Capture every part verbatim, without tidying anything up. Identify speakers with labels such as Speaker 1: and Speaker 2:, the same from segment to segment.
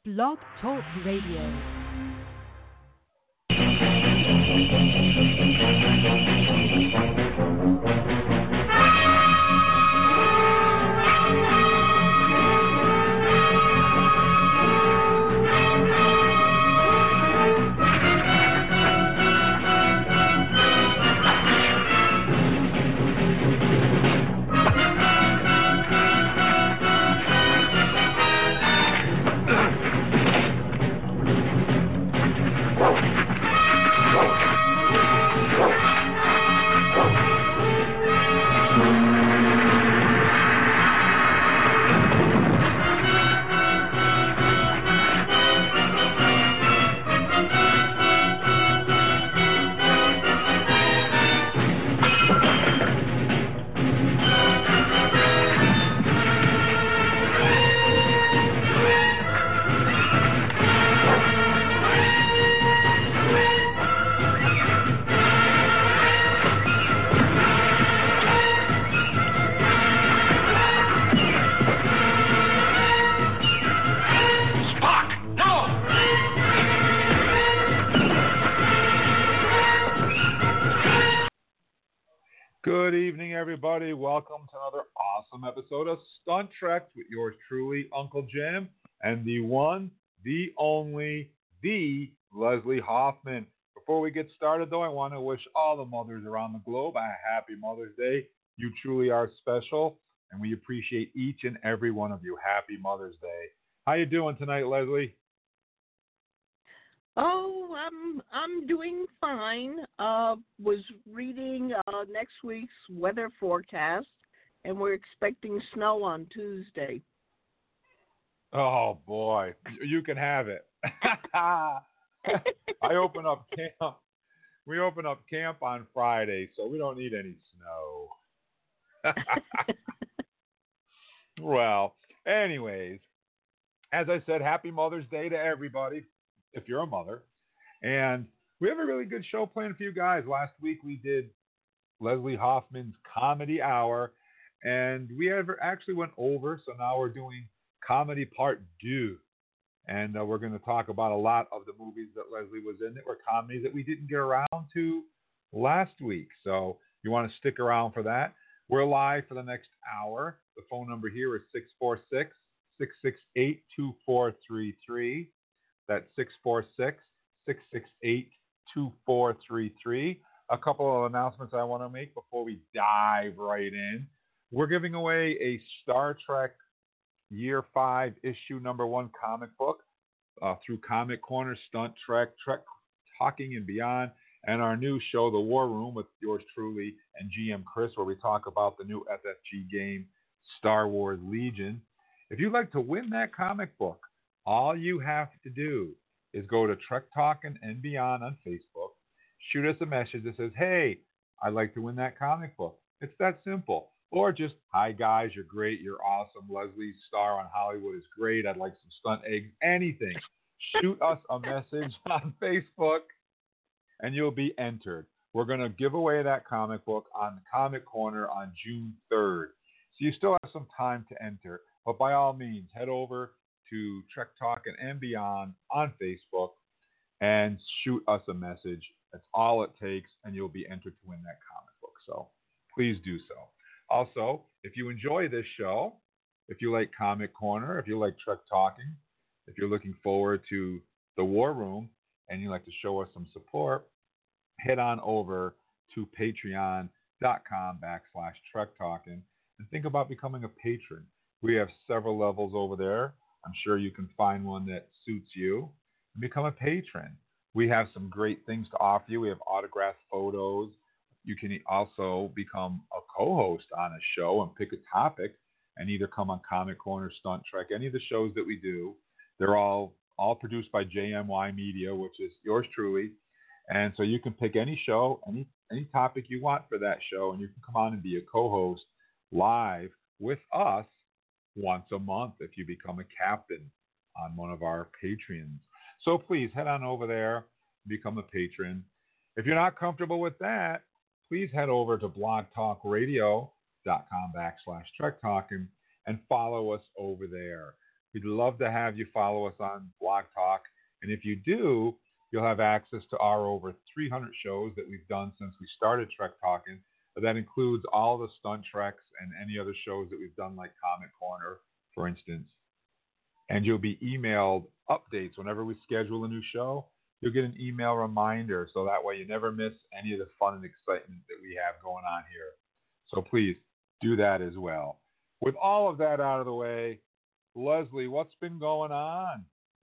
Speaker 1: Blog Talk Radio.
Speaker 2: Good evening, everybody. Welcome to another awesome episode of Stunt Trek with yours truly, Uncle Jim, and the one, the only, the Leslie Hoffman. Before we get started, though, I want to wish all the mothers around the globe a happy Mother's Day. You truly are special, and we appreciate each and every one of you. Happy Mother's Day. How you doing tonight, Leslie?
Speaker 3: Oh, I'm I'm doing fine. Uh, was reading uh, next week's weather forecast, and we're expecting snow on Tuesday.
Speaker 2: Oh boy, you can have it. I open up camp. We open up camp on Friday, so we don't need any snow. Well, anyways, as I said, happy Mother's Day to everybody, if you're a mother. And we have a really good show planned for you guys. Last week we did Leslie Hoffman's Comedy Hour, and we ever actually went over, so now we're doing Comedy Part two. And uh, we're going to talk about a lot of the movies that Leslie was in that were comedies that we didn't get around to last week. So you want to stick around for that. We're live for the next hour. The phone number here is six four six, six six eight, two four three three. That's six four six, six six eight, two four three three. A couple of announcements I want to make before we dive right in. We're giving away a Star Trek Year five, Issue Number one comic book uh, through Comic Corner, Stunt Trek, Trek Talking and Beyond, and our new show, The War Room, with yours truly and G M Chris, where we talk about the new F F G game, Star Wars Legion. If you'd like to win that comic book, all you have to do is go to Trek Talking and Beyond on Facebook, shoot us a message that says, hey, I'd like to win that comic book. It's that simple. Or just, hi guys, you're great, you're awesome. Leslie's star on Hollywood is great. I'd like some stunt eggs, anything. Shoot us a message on Facebook and you'll be entered. We're going to give away that comic book on the Comic Corner on June third. So you still have some time to enter. But by all means, head over to Trek Talking and Beyond on Facebook and shoot us a message. That's all it takes, and you'll be entered to win that comic book. So please do so. Also, if you enjoy this show, if you like Comic Corner, if you like Trek Talking, if you're looking forward to the War Room, and you'd like to show us some support, head on over to patreon.com backslash Trek Talking and think about becoming a patron. We have several levels over there. I'm sure you can find one that suits you and become a patron. We have some great things to offer you. We have autographed photos. You can also become a co-host on a show and pick a topic and either come on Comic Corner, Stunt Trek, any of the shows that we do. They're all, all produced by J M Y Media, which is yours truly. And so you can pick any show, any, any topic you want for that show, and you can come on and be a co-host live with us once a month if you become a captain on one of our Patreons. So please head on over there, become a patron. If you're not comfortable with that, please head over to blogtalkradio.com backslash Trek Talking and follow us over there. We'd love to have you follow us on Blog Talk. And if you do, you'll have access to our over three hundred shows that we've done since we started Trek Talking. That includes all the stunt treks and any other shows that we've done, like Comic Corner, for instance. And you'll be emailed updates whenever we schedule a new show. You'll get an email reminder, so that way you never miss any of the fun and excitement that we have going on here. So please do that as well. With all of that out of the way, Leslie, what's been going on?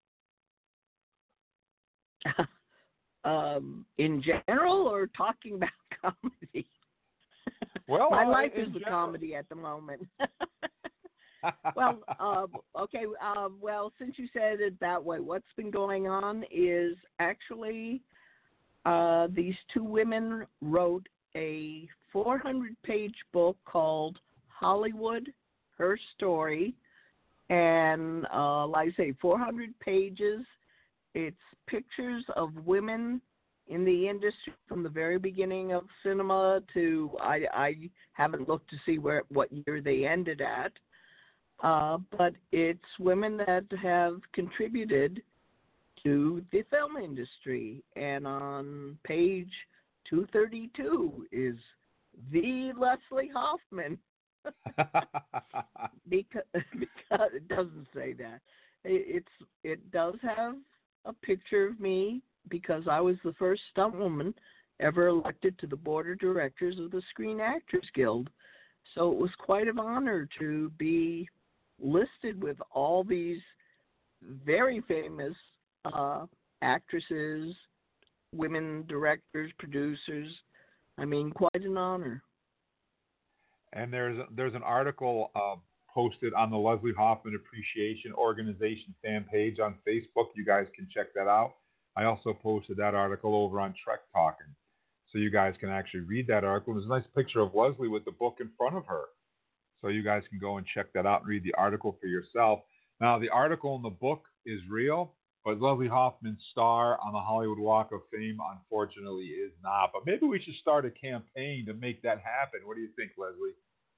Speaker 3: um, in general, or talking about comedy?
Speaker 2: Well,
Speaker 3: my
Speaker 2: uh,
Speaker 3: life is a
Speaker 2: general.
Speaker 3: comedy at the moment. well, uh, okay. Uh, well, since you said it that way, what's been going on is actually uh, these two women wrote a four hundred page book called Hollywood, Her Story. And uh, like I say, four hundred pages. It's pictures of women in the industry from the very beginning of cinema to, I, I haven't looked to see where what year they ended at. Uh, but it's women that have contributed to the film industry. And on page two thirty-two is the Leslie Hoffman. because, because it doesn't say that. It, it's it does have a picture of me because I was the first stunt woman ever elected to the board of directors of the Screen Actors Guild. So it was quite an honor to be listed with all these very famous uh, actresses, women directors, producers. I mean, quite an honor.
Speaker 2: And there's there's an article uh, posted on the Leslie Hoffman Appreciation Organization fan page on Facebook. You guys can check that out. I also posted that article over on Trek Talking, so you guys can actually read that article. There's a nice picture of Leslie with the book in front of her, so you guys can go and check that out and read the article for yourself. Now, the article in the book is real, but Leslie Hoffman's star on the Hollywood Walk of Fame, unfortunately, is not. But maybe we should start a campaign to make that happen. What do you think, Leslie?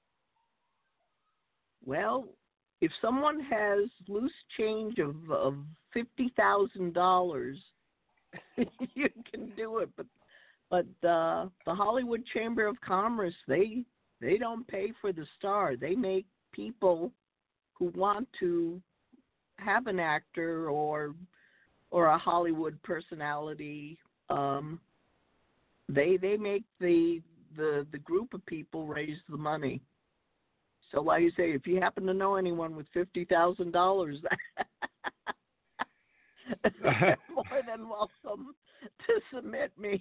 Speaker 3: Well, if someone has loose change of, of fifty thousand dollars, you can do it. But but uh, the Hollywood Chamber of Commerce, they they don't pay for the star. They make people who want to have an actor or or a Hollywood personality. Um, they they make the the the group of people raise the money. So, like you say, if you happen to know anyone with fifty thousand dollars, they're more than welcome to submit me.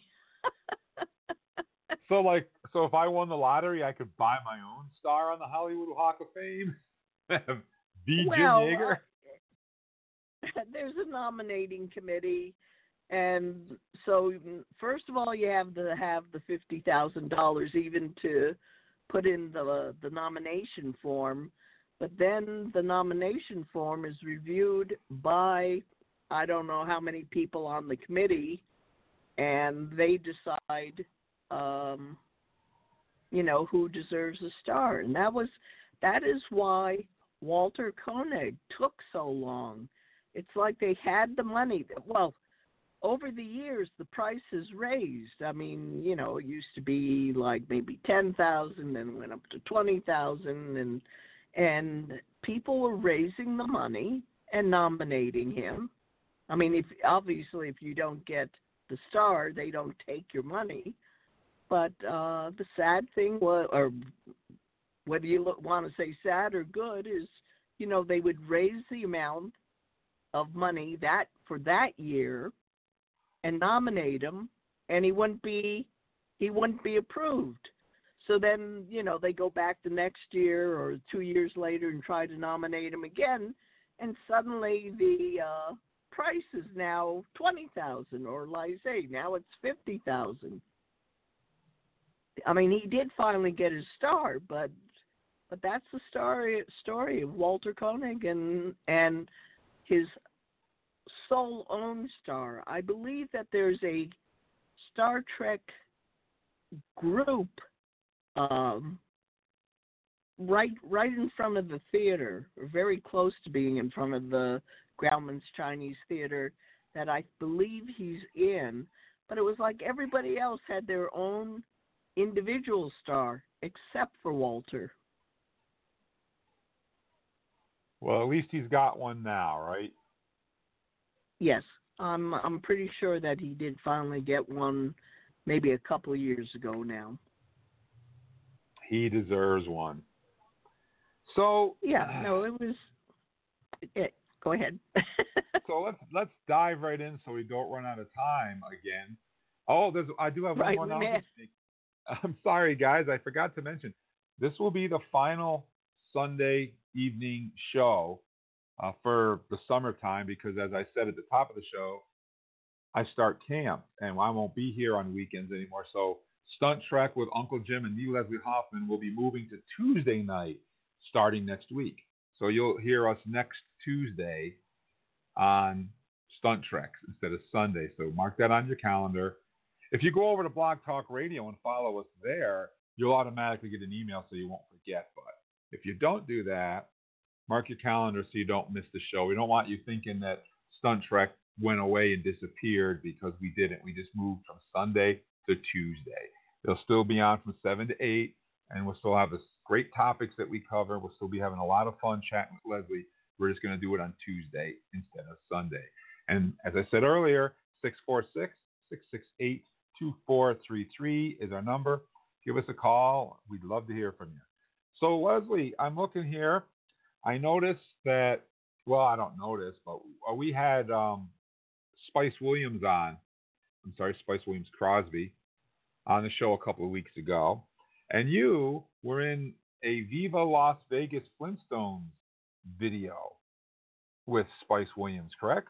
Speaker 2: So, like, so if I won the lottery, I could buy my own star on the Hollywood Walk of Fame? V.
Speaker 3: Well,
Speaker 2: Jim Yeager?
Speaker 3: Uh, there's a nominating committee, and so first of all, you have to have the fifty thousand dollars even to put in the the nomination form. But then the nomination form is reviewed by I don't know how many people on the committee, and they decide, um, you know, who deserves a star. And that was that is why Walter Koenig took so long. It's like they had the money. Well, over the years, the price has raised. I mean, you know, it used to be like maybe ten thousand, then went up to twenty thousand, and and people were raising the money and nominating him. I mean, if obviously if you don't get the star, they don't take your money. But uh, the sad thing was, or whether you look, want to say sad or good, is you know they would raise the amount of money that for that year and nominate him, and he wouldn't be he wouldn't be approved. So then, you know, they go back the next year or two years later and try to nominate him again, and suddenly the uh, price is now twenty thousand, or like I say, now it's fifty thousand. I mean, he did finally get his star, but but that's the story story of Walter Koenig and and his sole owned star. I believe that there's a Star Trek group um, right right in front of the theater, or very close to being in front of the Grauman's Chinese Theater that I believe he's in. But it was like everybody else had their own individual star except for Walter.
Speaker 2: Well, at least he's got one now, right?
Speaker 3: Yes, I'm I'm pretty sure that he did finally get one maybe a couple of years ago now.
Speaker 2: He deserves one. So
Speaker 3: yeah, no, it was. It, go ahead.
Speaker 2: so let's let's dive right in so we don't run out of time again. Oh, there's I do have one
Speaker 3: right,
Speaker 2: more
Speaker 3: we may-
Speaker 2: announcement. I'm sorry, guys, I forgot to mention this will be the final Sunday evening show uh, for the summertime because, as I said at the top of the show, I start camp and I won't be here on weekends anymore. So Stunt Trek with Uncle Jim and me, Leslie Hoffman, will be moving to Tuesday night starting next week. So you'll hear us next Tuesday on Stunt Trek instead of Sunday. So mark that on your calendar. If you go over to Blog Talk Radio and follow us there, you'll automatically get an email so you won't forget. But if you don't do that, mark your calendar so you don't miss the show. We don't want you thinking that Stunt Trek went away and disappeared because we didn't. We just moved from Sunday to Tuesday. They'll still be on from seven to eight, and we'll still have this great topics that we cover. We'll still be having a lot of fun chatting with Leslie. We're just going to do it on Tuesday instead of Sunday. And as I said earlier, six four six, six six eight, two four three three is our number. Give us a call. We'd love to hear from you. So, Leslie, I'm looking here. I noticed that, well, I don't notice, but we had um, Spice Williams on. I'm sorry, Spice Williams Crosby on the show a couple of weeks ago. And you were in a Viva Las Vegas Flintstones video with Spice Williams, correct?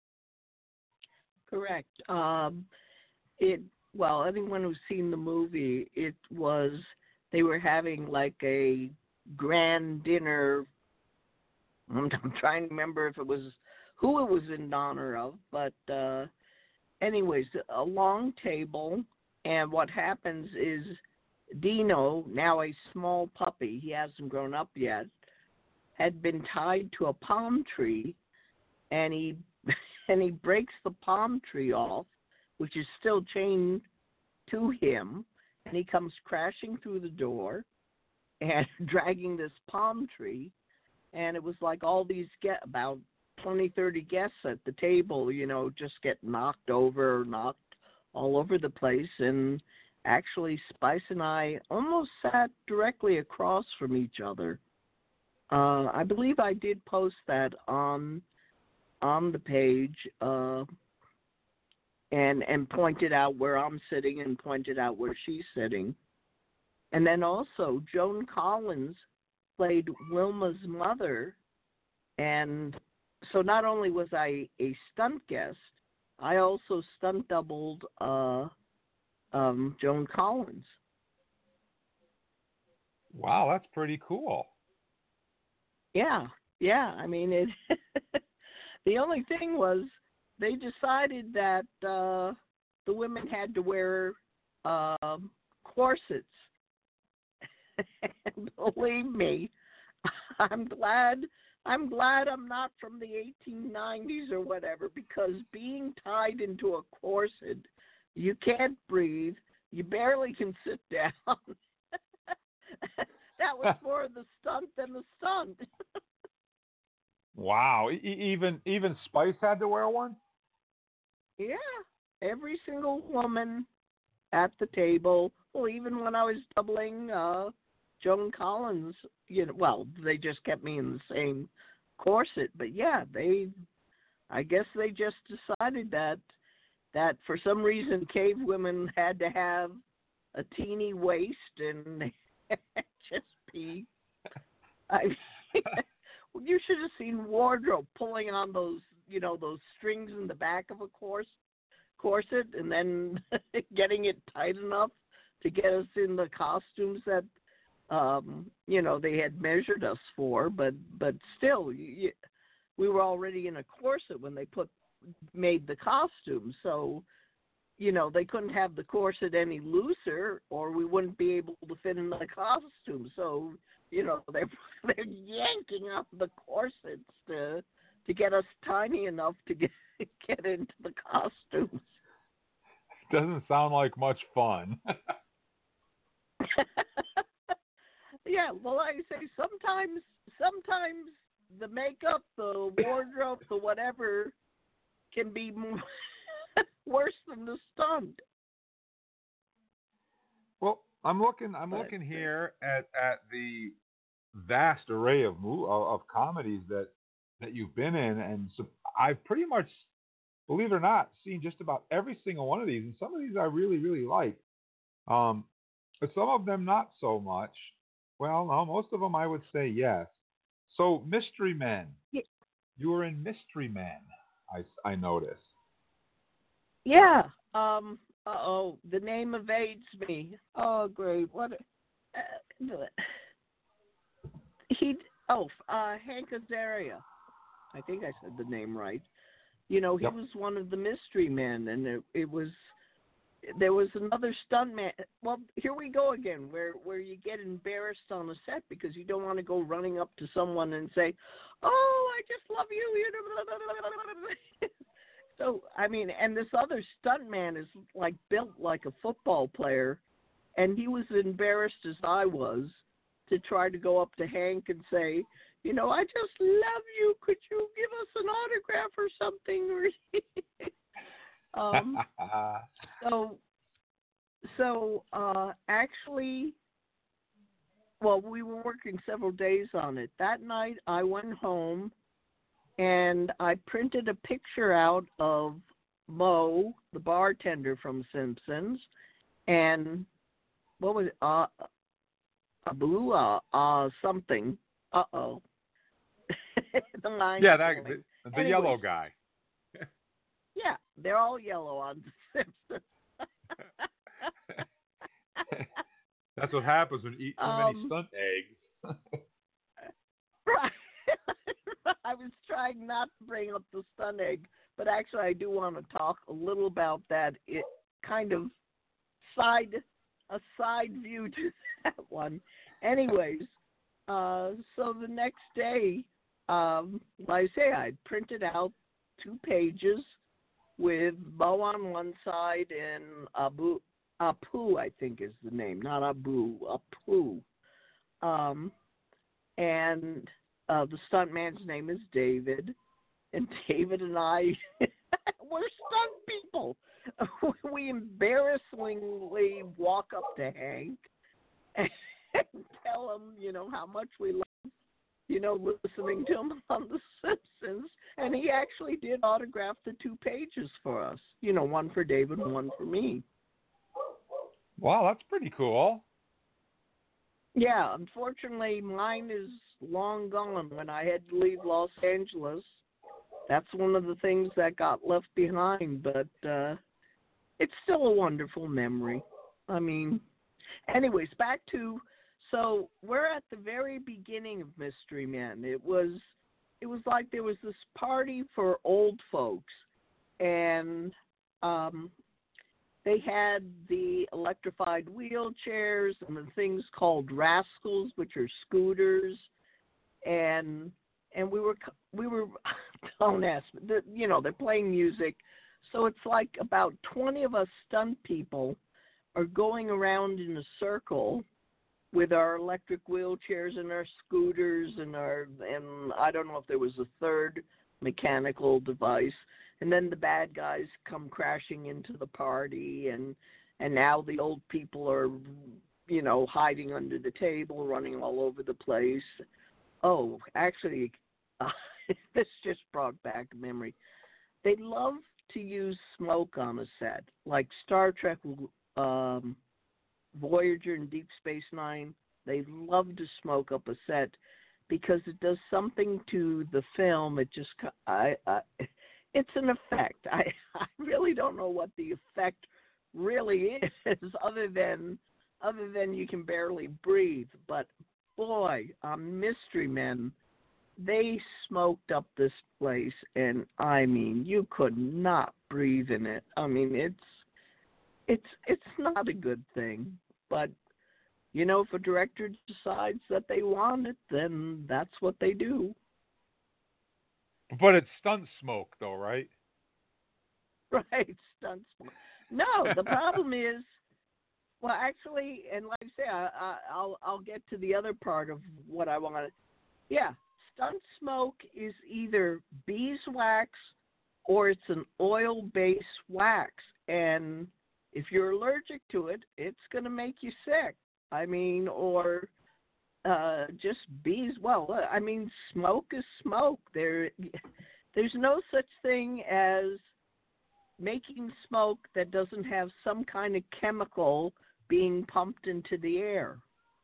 Speaker 3: Correct. Um, it well, anyone who's seen the movie, it was they were having like a grand dinner. I'm, I'm trying to remember if it was who it was in honor of, but uh, anyways, a long table, and what happens is Dino, now a small puppy, he hasn't grown up yet, had been tied to a palm tree, and he and he breaks the palm tree off, which is still chained to him, and he comes crashing through the door and dragging this palm tree, and it was like all these get about twenty, thirty guests at the table, you know, just get knocked over, knocked all over the place, and actually Spice and I almost sat directly across from each other. Uh, I believe I did post that on on the page uh, and and pointed out where I'm sitting and pointed out where she's sitting. And then also Joan Collins played Wilma's mother, and so not only was I a stunt guest, I also stunt doubled uh, um, Joan Collins.
Speaker 2: Wow, that's pretty cool.
Speaker 3: Yeah, yeah. I mean, it. The only thing was they decided that uh, the women had to wear uh, corsets. And believe me, I'm glad. I'm glad I'm not from the eighteen nineties or whatever, because being tied into a corset, you can't breathe. You barely can sit down. That was more of the stunt than the stunt.
Speaker 2: Wow. E- even even Spice had to wear one?
Speaker 3: Yeah. Every single woman at the table, well, even when I was doubling uh, Joan Collins, you know, well, they just kept me in the same corset. But, yeah, they, I guess they just decided that, that for some reason cave women had to have a teeny waist and just be, I you should have seen Wardrobe pulling on those, you know, those strings in the back of a course, corset and then getting it tight enough to get us in the costumes that, um, you know, they had measured us for. But but still, you, we were already in a corset when they put made the costume. So, you know, they couldn't have the corset any looser, or we wouldn't be able to fit in the costume. So, you know, they're they're yanking up the corsets to to get us tiny enough to get get into the costumes.
Speaker 2: Doesn't sound like much fun.
Speaker 3: Yeah, well, I say sometimes sometimes the makeup, the wardrobe, the whatever can be more worse than the stunt.
Speaker 2: Well, I'm looking. I'm
Speaker 3: But,
Speaker 2: looking here at, at the vast array of mo- of of comedies that that you've been in, and so I've pretty much, believe it or not, seen just about every single one of these, and some of these I really really like. Um, but some of them not so much. Well, no, most of them I would say yes. So, Mystery Men.
Speaker 3: y-
Speaker 2: You were in Mystery Men. I I noticed.
Speaker 3: yeah. Um. Uh oh, the name evades me. Oh, great. What? Uh, he. Oh, uh, Hank Azaria. I think I said the name right. You know, he
Speaker 2: Yep.
Speaker 3: was one of the mystery men, and it, it was there was another stuntman. Well, here we go again, where where you get embarrassed on a set because you don't want to go running up to someone and say, "Oh, I just love you." You know, so I mean, and this other stuntman is like built like a football player, and he was embarrassed as I was to try to go up to Hank and say, you know, I just love you. Could you give us an autograph or something? um, so, so uh, actually, well, we were working several days on it. That night, I went home and I printed a picture out of Mo, the bartender from Simpsons, and what was it? Uh, Abu, uh, uh, something. Uh oh. The line.
Speaker 2: Yeah, that the, the
Speaker 3: Anyways,
Speaker 2: yellow guy.
Speaker 3: Yeah, they're all yellow on The Simpsons.
Speaker 2: That's what happens when you eat too
Speaker 3: Um,
Speaker 2: many stunt eggs.
Speaker 3: Right. I was trying not to bring up the stun egg, but actually I do want to talk a little about that. It kind of side a side view to that one. Anyways, uh, so the next day, um, like I say, I printed out two pages with Bo on one side and Abu Apu, I think is the name, not Abu, Apu. Um, and uh, the stuntman's name is David, and David and I we're stunt people. We embarrassingly walk up to Hank and tell him, you know, how much we love, you know, listening to him on The Simpsons, and he actually did autograph the two pages for us. You know, one for David and one for me.
Speaker 2: Wow, that's pretty cool.
Speaker 3: Yeah, unfortunately, mine is long gone. When I had to leave Los Angeles, that's one of the things that got left behind, but uh, it's still a wonderful memory. I mean, anyways, back to, so we're at the very beginning of Mystery Men. It was, it was like there was this party for old folks, and um, they had the electrified wheelchairs and the things called rascals, which are scooters, and and we were we were don't ask me, the, you know, they're playing music, so it's like about twenty of us stunt people are going around in a circle with our electric wheelchairs and our scooters and our and I don't know if there was a third mechanical device. And then the bad guys come crashing into the party, and and now the old people are, you know, hiding under the table, running all over the place. Oh, actually, uh, this just brought back a memory. They love to use smoke on a set, like Star Trek, um, Voyager, and Deep Space Nine. They love to smoke up a set because it does something to the film. It just, I. I It's an effect. I, I really don't know what the effect really is, other than other than you can barely breathe. But boy, um, Mystery Men, they smoked up this place, and I mean, you could not breathe in it. I mean, it's it's it's not a good thing. But you know, if a director decides that they want it, then that's what they do.
Speaker 2: But it's stunt smoke, though, right?
Speaker 3: Right, stunt smoke. No, the problem is, well, actually, and like I say, I, I, I'll I'll get to the other part of what I want to. Yeah, stunt smoke is either beeswax or it's an oil-based wax, and if you're allergic to it, it's going to make you sick. I mean, or uh, just bees. Well, I mean, smoke is smoke. There, there's no such thing as making smoke that doesn't have some kind of chemical being pumped into the air.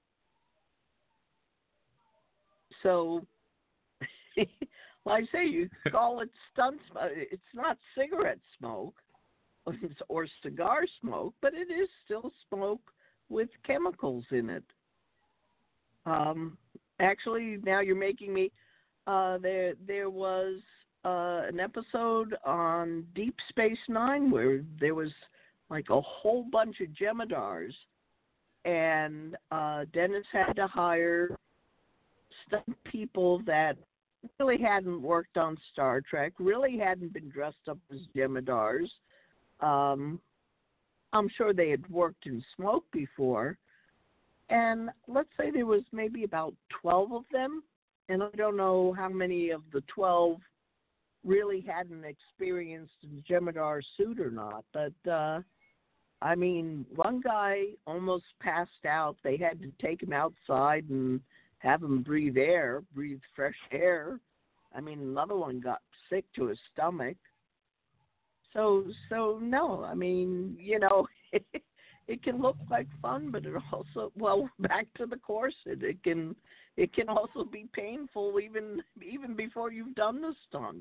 Speaker 3: So, like I say, you call it stunt smoke. It's not cigarette smoke or cigar smoke, but it is still smoke with chemicals in it. Um, actually, now you're making me. Uh, there, there was uh, an episode on Deep Space Nine where there was like a whole bunch of Jem'Hadars, and uh, Dennis had to hire stunt people that really hadn't worked on Star Trek, really hadn't been dressed up as Jem'Hadars. Um, I'm sure they had worked in smoke before. And let's say there was maybe about twelve of them, and I don't know how many of the twelve really hadn't experienced a Jem'Hadar suit or not, but uh, I mean, one guy almost passed out. They had to take him outside and have him breathe air, breathe fresh air. I mean, another one got sick to his stomach. So, so no, I mean, you know, it, it can look like fun, but it also, well, back to the corset, it can, it can also be painful even, even before you've done the stunt.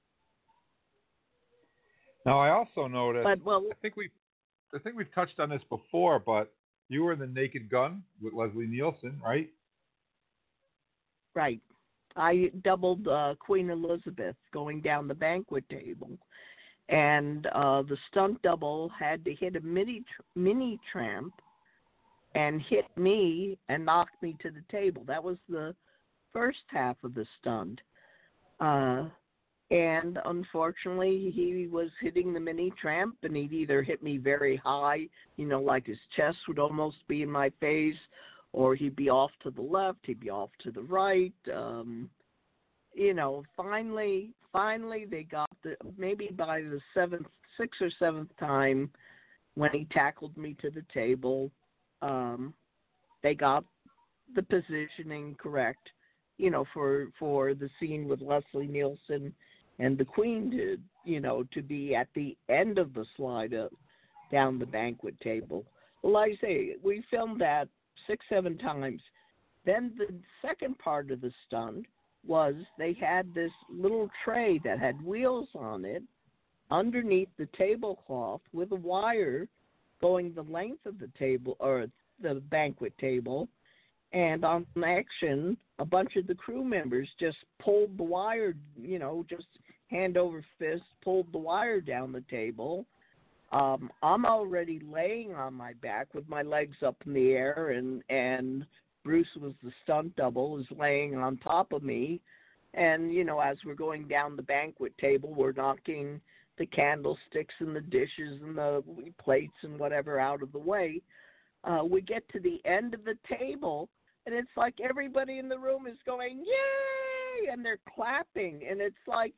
Speaker 2: Now, I also noticed.
Speaker 3: But well,
Speaker 2: I think we, I think we've touched on this before, but you were in the Naked Gun with Leslie Nielsen, right?
Speaker 3: Right. I doubled uh, Queen Elizabeth going down the banquet table. And uh, the stunt double had to hit a mini mini tramp and hit me and knock me to the table. That was the first half of the stunt. Uh, and unfortunately, he was hitting the mini tramp, and he'd either hit me very high, you know, like his chest would almost be in my face, or he'd be off to the left, he'd be off to the right. Um, you know, finally, finally they got the, maybe by the seventh, sixth or seventh time when he tackled me to the table, um, they got the positioning correct, you know, for, for the scene with Leslie Nielsen and the Queen to, you know, to be at the end of the slide up down the banquet table. Well, like I say, we filmed that six, seven times. Then the second part of the stunt was they had this little tray that had wheels on it underneath the tablecloth with a wire going the length of the table or the banquet table. And on action, a bunch of the crew members just pulled the wire, you know, just hand over fist, pulled the wire down the table. Um, I'm already laying on my back with my legs up in the air, and, and Bruce was the stunt double, is laying on top of me. And, you know, as we're going down the banquet table, we're knocking the candlesticks and the dishes and the plates and whatever out of the way. Uh, we get to the end of the table, and it's like everybody in the room is going, yay, and they're clapping. And it's like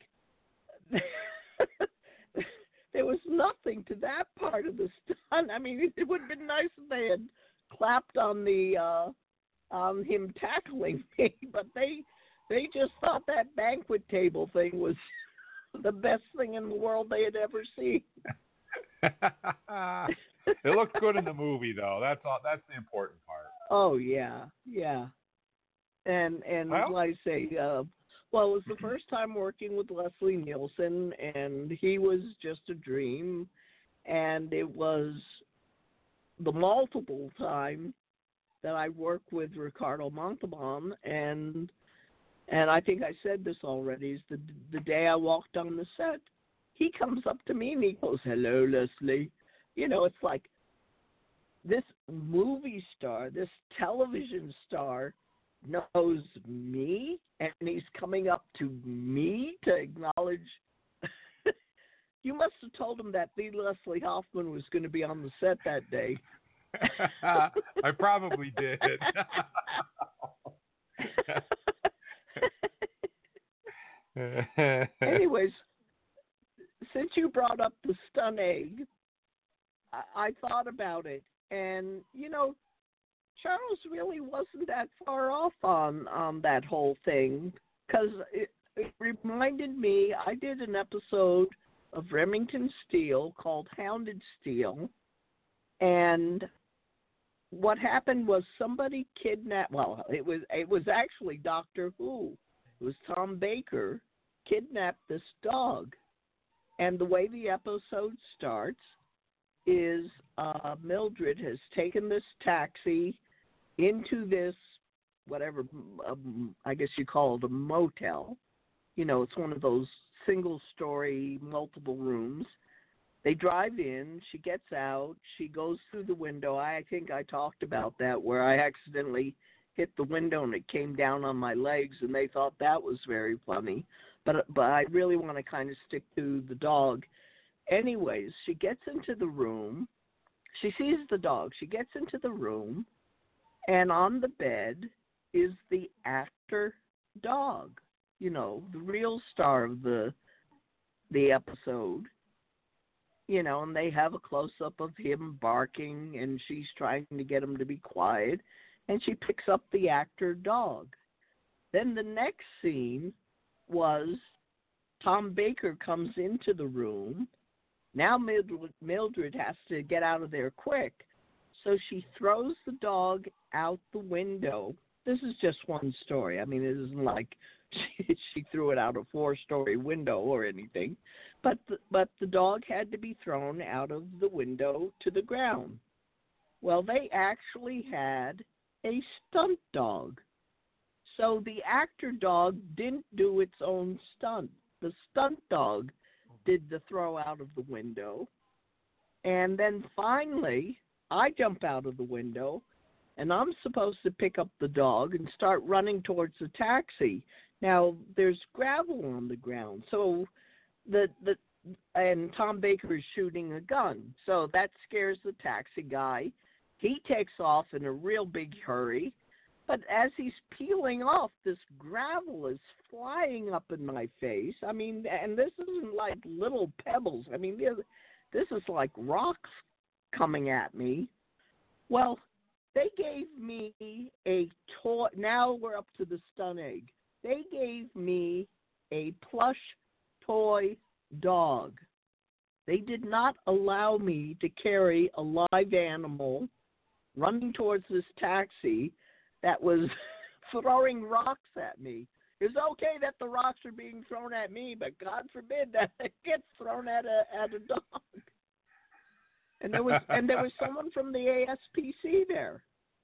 Speaker 3: there was nothing to that part of the stunt. I mean, it would have been nice if they had clapped on the uh, on him tackling me, but they they just thought that banquet table thing was the best thing in the world they had ever seen.
Speaker 2: It looked good in the movie, though. That's all. That's the important part.
Speaker 3: Oh yeah, yeah. And and
Speaker 2: well,
Speaker 3: like I say, uh, well, it was the first time working with Leslie Nielsen, and he was just a dream. And it was the multiple time that I worked with Ricardo Montalban, and and I think I said this already. Is the the day I walked on the set, he comes up to me and he goes, "Hello, Leslie." You know, it's like, this movie star, this television star, knows me, and he's coming up to me to acknowledge. You must have told him that B. Leslie Hoffman was going to be on the set that day.
Speaker 2: I probably did.
Speaker 3: Anyways, since you brought up the stun egg, I, I thought about it, and you know, Charles really wasn't that far off on on that whole thing, because it, it reminded me. I did an episode of Remington Steele called Hounded Steel, and what happened was somebody kidnapped. Well, it was it was actually Doctor Who. It was Tom Baker kidnapped this dog, and the way the episode starts is uh, Mildred has taken this taxi into this whatever um, I guess you call it a motel. You know, it's one of those single-story, multiple rooms. They drive in, she gets out, she goes through the window. I think I talked about that, where I accidentally hit the window and it came down on my legs, and they thought that was very funny. But but I really want to kind of stick to the dog. Anyways, she gets into the room. She sees the dog. She gets into the room, and on the bed is the actor dog. You know, the real star of the the episode. You know, and they have a close-up of him barking, and she's trying to get him to be quiet, and she picks up the actor dog. Then the next scene was Tom Baker comes into the room. Now Mildred, Mildred has to get out of there quick, so she throws the dog out the window. This is just one story. I mean, it isn't like she, she threw it out a four-story window or anything. But the, but the dog had to be thrown out of the window to the ground. Well, they actually had a stunt dog. So the actor dog didn't do its own stunt. The stunt dog did the throw out of the window. And then finally, I jump out of the window, and I'm supposed to pick up the dog and start running towards the taxi. Now, there's gravel on the ground, so the the and Tom Baker is shooting a gun, so that scares the taxi guy. He takes off in a real big hurry, but as he's peeling off, this gravel is flying up in my face. I mean, and this isn't like little pebbles. I mean, this is like rocks coming at me. Well, they gave me a toy. Now we're up to the stun egg. They gave me a plush toy dog. They did not allow me to carry a live animal running towards this taxi that was throwing rocks at me. It's okay that the rocks are being thrown at me, but God forbid that it gets thrown at a at a dog. And there was and there was someone from the A S P C there.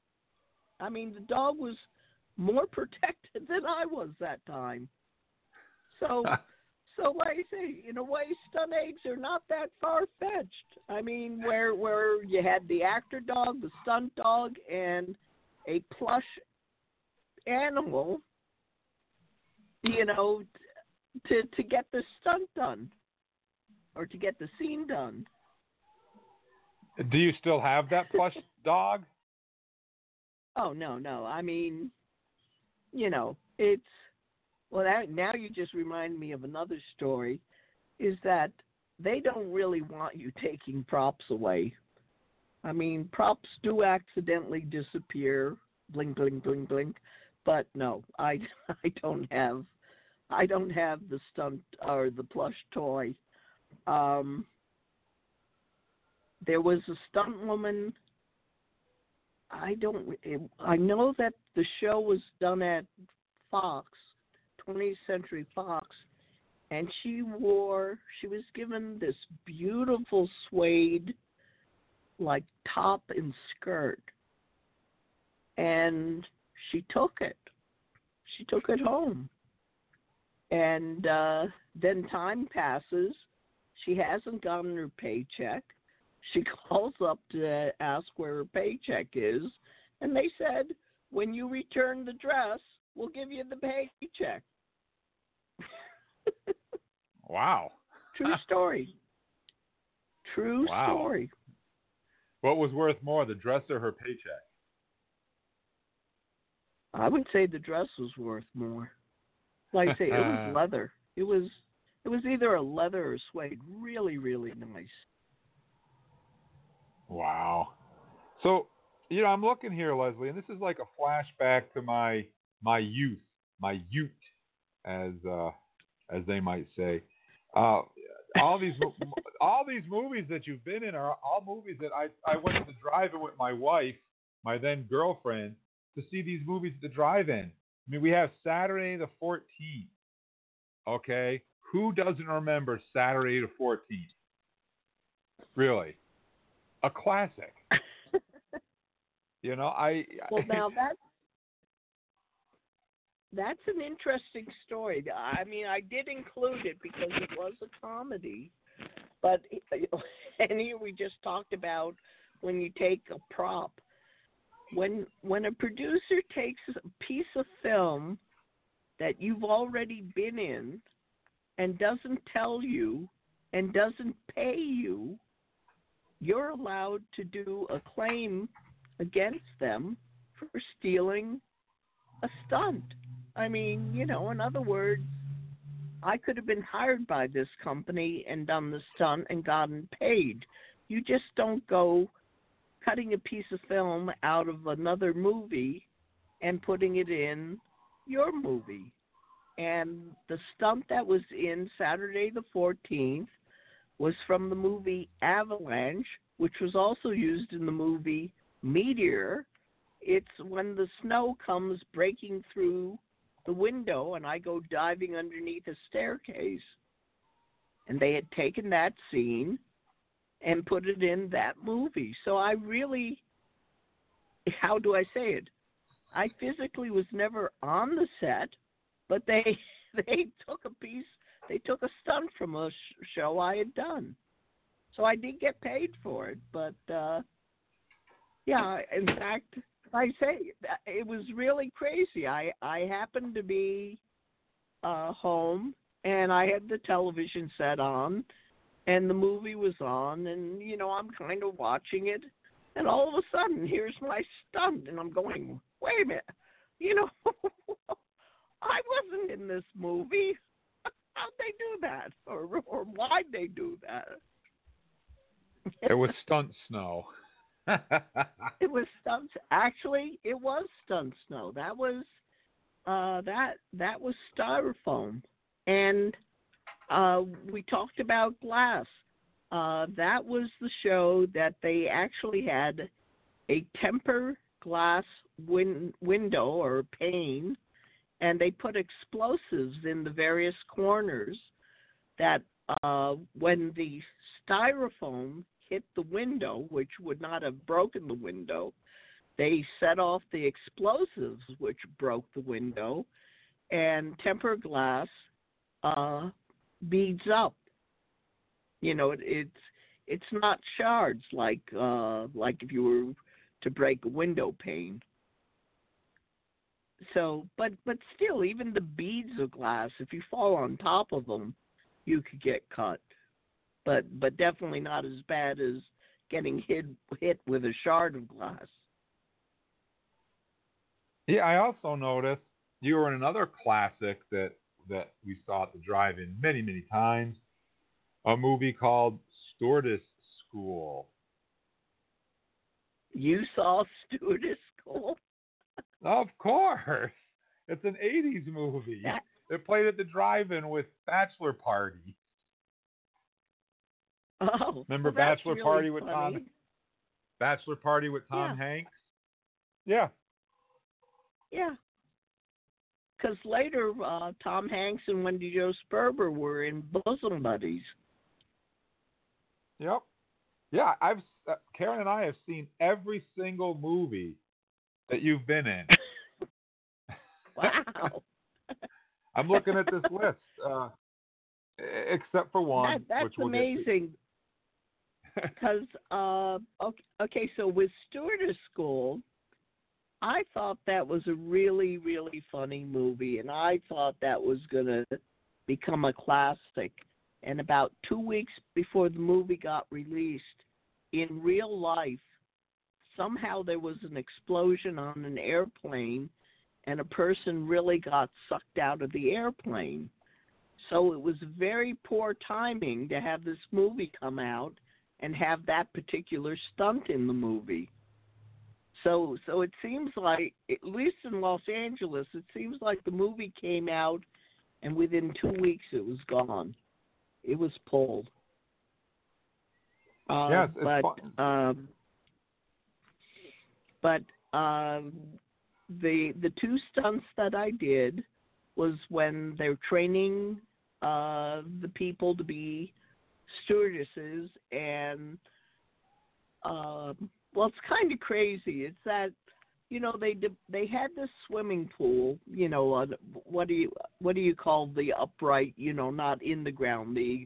Speaker 3: I mean, the dog was more protected than I was that time. So, so like I say, in a way, stun eggs are not that far-fetched. I mean, where where you had the actor dog, the stunt dog, and a plush animal, you know, to to get the stunt done or to get the scene done.
Speaker 2: Do you still have that plush dog?
Speaker 3: Oh, no, no. I mean, you know, it's, well, that, now you just remind me of another story, is that they don't really want you taking props away. I mean, props do accidentally disappear, blink, blink, blink, blink, but no, I, I don't have, I don't have the stunt or the plush toy. Um, there was a stunt woman. I don't. I know that the show was done at Fox, twentieth Century Fox, and she wore. She was given this beautiful suede, like top and skirt, and she took it. She took it home, and uh, then time passes. She hasn't gotten her paycheck. She calls up to ask where her paycheck is, and they said, when you return the dress, we'll give you the paycheck.
Speaker 2: Wow.
Speaker 3: True story. True
Speaker 2: Wow.
Speaker 3: story.
Speaker 2: What was worth more, the dress or her paycheck?
Speaker 3: I would say the dress was worth more. Like I say, it was leather. It was it was either a leather or suede. Really, really nice.
Speaker 2: Wow. So, you know, I'm looking here, Leslie, and this is like a flashback to my my youth, my ute, as uh, as they might say. Uh, all these all these movies that you've been in are all movies that I I went to the drive-in with my wife, my then girlfriend, to see these movies at the drive-in. I mean, we have Saturday the fourteenth. Okay, who doesn't remember Saturday the fourteenth? Really, a classic. You know, I.
Speaker 3: Well, now that's that's an interesting story. I mean, I did include it because it was a comedy, but and here we just talked about when you take a prop. When when a producer takes a piece of film that you've already been in and doesn't tell you and doesn't pay you, you're allowed to do a claim against them for stealing a stunt. I mean, you know, in other words, I could have been hired by this company and done the stunt and gotten paid. You just don't go cutting a piece of film out of another movie and putting it in your movie. And the stunt that was in Saturday the fourteenth was from the movie Avalanche, which was also used in the movie Meteor. It's when the snow comes breaking through the window and I go diving underneath a staircase. And they had taken that scene and put it in that movie. So I really, how do I say it? I physically was never on the set, but they they took a piece, they took a stunt from a sh- show I had done. So I did get paid for it, but uh, yeah, in fact, I say it was really crazy. I I happened to be uh, home and I had the television set on. And the movie was on, and, you know, I'm kind of watching it, and all of a sudden, here's my stunt, and I'm going, wait a minute, you know, I wasn't in this movie. How'd they do that? Or, or why'd they do that?
Speaker 2: It was stunt snow.
Speaker 3: It was stunt. Actually, it was stunt snow. That was, uh, that, that was styrofoam. And Uh, we talked about Glass. Uh, that was the show that they actually had a tempered glass win- window or pane, and they put explosives in the various corners that uh, when the styrofoam hit the window, which would not have broken the window, they set off the explosives, which broke the window, and tempered glass uh, beads up. You know, it, it's it's not shards like uh, like if you were to break a window pane. So, but but still, even the beads of glass, if you fall on top of them, you could get cut. But but definitely not as bad as getting hit hit with a shard of glass.
Speaker 2: Yeah, I also noticed you were in another classic that that we saw at the drive-in many, many times, a movie called Stewardess School.
Speaker 3: You saw Stewardess School?
Speaker 2: Of course. It's an eighties movie.
Speaker 3: That,
Speaker 2: It played at the drive-in with Bachelor Party.
Speaker 3: oh,
Speaker 2: Remember
Speaker 3: well, that's
Speaker 2: Bachelor
Speaker 3: really
Speaker 2: Party with
Speaker 3: funny.
Speaker 2: Tom Bachelor Party with Tom
Speaker 3: Yeah.
Speaker 2: Hanks? Yeah.
Speaker 3: Yeah. Because later, uh, Tom Hanks and Wendy Jo Sperber were in Bosom Buddies.
Speaker 2: Yep. Yeah, I've uh, Karen and I have seen every single movie that you've been in.
Speaker 3: Wow.
Speaker 2: I'm looking at this list, uh, except for one,
Speaker 3: that, that's
Speaker 2: which we'll
Speaker 3: amazing. Because uh, okay, okay, so with Stewardess School, I thought that was a really, really funny movie, and I thought that was going to become a classic. And about two weeks before the movie got released, in real life, somehow there was an explosion on an airplane, and a person really got sucked out of the airplane. So it was very poor timing to have this movie come out and have that particular stunt in the movie. So so it seems like, at least in Los Angeles, it seems like the movie came out and within two weeks it was gone. It was pulled. Uh,
Speaker 2: yes, it's
Speaker 3: but
Speaker 2: fun.
Speaker 3: um, but um, the the two stunts that I did was when they're training uh, the people to be stewardesses, and uh, well, it's kind of crazy. It's that, you know, they they had this swimming pool. You know, uh, what do you what do you call the upright? You know, not in the ground. The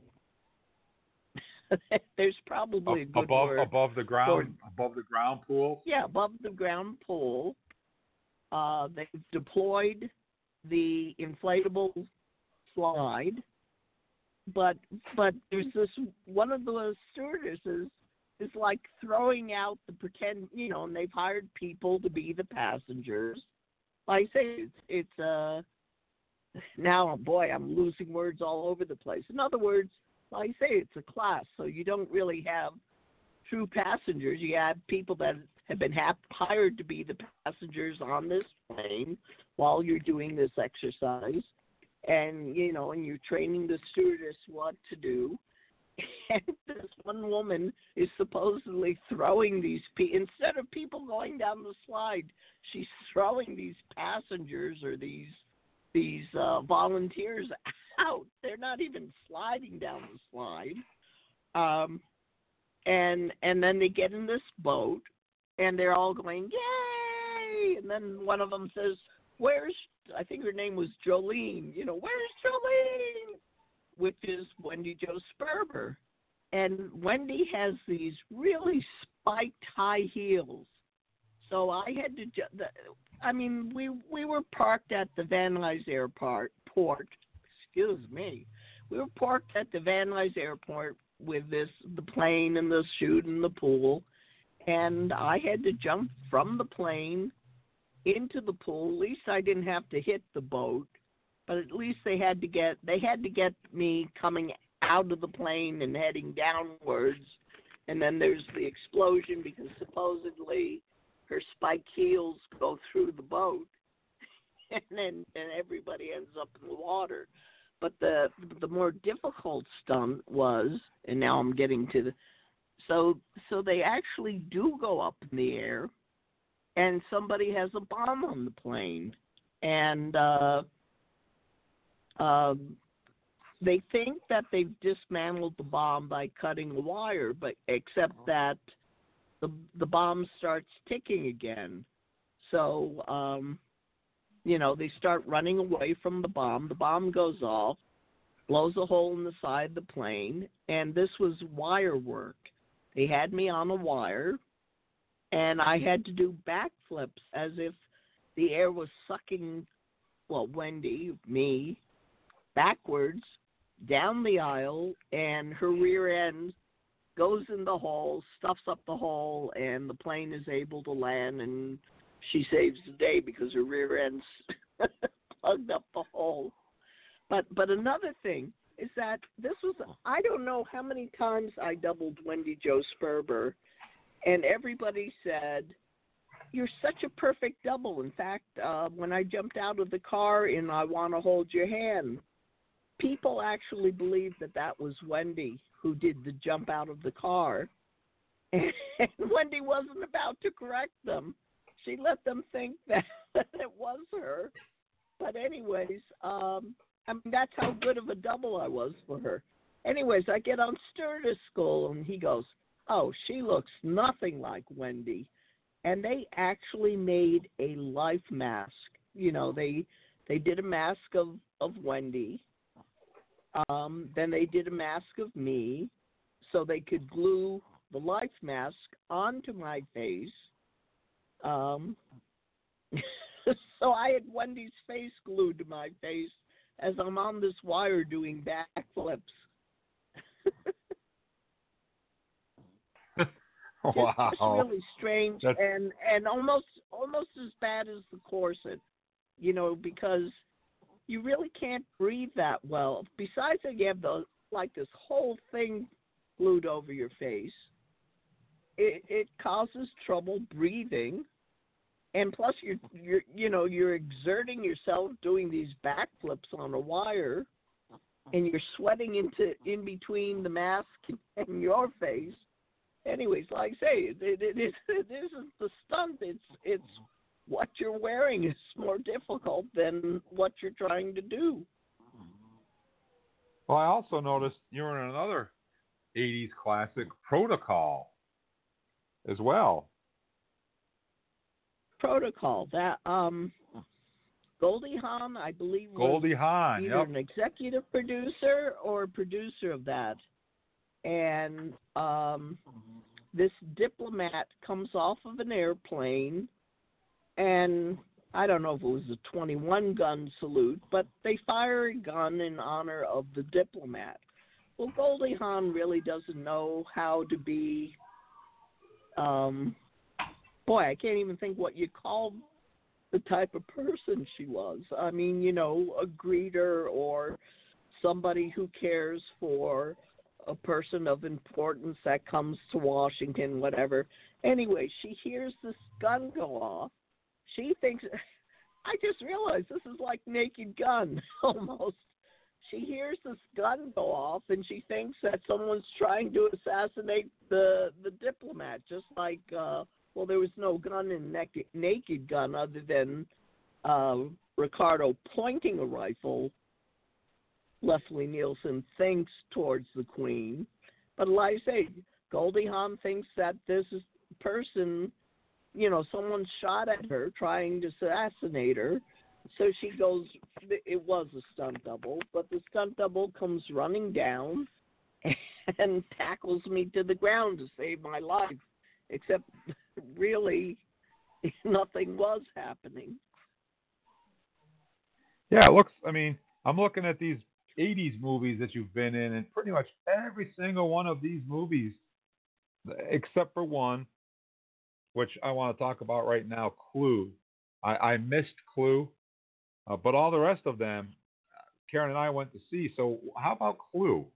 Speaker 3: there's probably a good
Speaker 2: above
Speaker 3: word
Speaker 2: above the ground
Speaker 3: for,
Speaker 2: above the ground pool.
Speaker 3: yeah, above the ground pool. Uh, they've deployed the inflatable slide, but but there's this one of the stewardesses is like throwing out the pretend, you know, and they've hired people to be the passengers. Like I say, it's it's uh now, boy, I'm losing words all over the place. In other words, like I say, it's a class, so you don't really have true passengers. You have people that have been ha- hired to be the passengers on this plane while you're doing this exercise, and you know, and you're training the stewardess what to do. And this one woman is supposedly throwing these pe- instead of people going down the slide, she's throwing these passengers or these these uh, volunteers out. They're not even sliding down the slide. Um, and and then they get in this boat, and they're all going, yay! And then one of them says, where's, I think her name was Jolene, you know, where's Jolene? Which is Wendy Jo Sperber. And Wendy has these really spiked high heels. So I had to, ju- I mean, we we were parked at the Van Nuys Airport, port, excuse me. We were parked at the Van Nuys Airport with this, the plane and the chute and the pool. And I had to jump from the plane into the pool. At least I didn't have to hit the boat, but at least they had to get they had to get me coming out of the plane and heading downwards. And then there's the explosion because supposedly her spiked heels go through the boat, and then and everybody ends up in the water. But the the more difficult stunt was, and now I'm getting to the so so they actually do go up in the air, and somebody has a bomb on the plane, and uh, uh, they think that they've dismantled the bomb by cutting the wire, but except that the the bomb starts ticking again. So um, you know, they start running away from the bomb. The bomb goes off, blows a hole in the side of the plane, and this was wire work. They had me on a wire, and I had to do backflips as if the air was sucking, well, Wendy, me, backwards down the aisle, and her rear end goes in the hole, stuffs up the hole, and the plane is able to land, and she saves the day because her rear end plugged up the hole. But but another thing is that this was, I don't know how many times I doubled Wendy Jo Sperber, and everybody said, you're such a perfect double. In fact, uh, when I jumped out of the car in I Want to Hold Your Hand, people actually believed that that was Wendy who did the jump out of the car. And Wendy wasn't about to correct them. She let them think that, that it was her. But anyways, um, I mean, that's how good of a double I was for her. Anyways, I get on Stewardess School, and he goes, oh, she looks nothing like Wendy. And they actually made a life mask. You know, they they did a mask of, of Wendy. Um, then they did a mask of me, so they could glue the life mask onto my face. Um, so I had Wendy's face glued to my face as I'm on this wire doing backflips.
Speaker 2: Wow.
Speaker 3: It's really strange
Speaker 2: That's...
Speaker 3: and and almost almost as bad as the corset, you know, because you really can't breathe that well. Besides that, you have the like this whole thing glued over your face. It it causes trouble breathing, and plus you're you're you know you're exerting yourself doing these backflips on a wire, and you're sweating into in between the mask and your face. Anyways, like I say, it, it, it, it isn't the stunt. It's it's what you're wearing is more difficult than what you're trying to do.
Speaker 2: Well, I also noticed you're in another eighties classic, Protocol, as well.
Speaker 3: Protocol. That um, Goldie Hawn, I believe, was
Speaker 2: Goldie Hawn,
Speaker 3: either
Speaker 2: yep.
Speaker 3: an executive producer or a producer of that. And um, this diplomat comes off of an airplane, and I don't know if it was a twenty-one gun salute, but they fire a gun in honor of the diplomat. Well, Goldie Hawn really doesn't know how to be, um, boy, I can't even think what you call the type of person she was. I mean, you know, a greeter or somebody who cares for a person of importance that comes to Washington, whatever. Anyway, she hears this gun go off. She thinks, I just realized this is like Naked Gun, almost. She hears this gun go off, and she thinks that someone's trying to assassinate the the diplomat, just like, uh, well, there was no gun in Naked, naked Gun other than uh, Ricardo pointing a rifle. Leslie Nielsen thinks towards the Queen. But like I say, Goldie Hawn thinks that this is person, you know, someone shot at her trying to assassinate her. So she goes, it was a stunt double, but the stunt double comes running down and tackles me to the ground to save my life. Except really nothing was happening.
Speaker 2: Yeah, it looks, I mean, I'm looking at these eighties movies that you've been in, and pretty much every single one of these movies, except for one, which I want to talk about right now, Clue. I, I missed Clue, uh, but all the rest of them, Karen and I went to see. So how about Clue?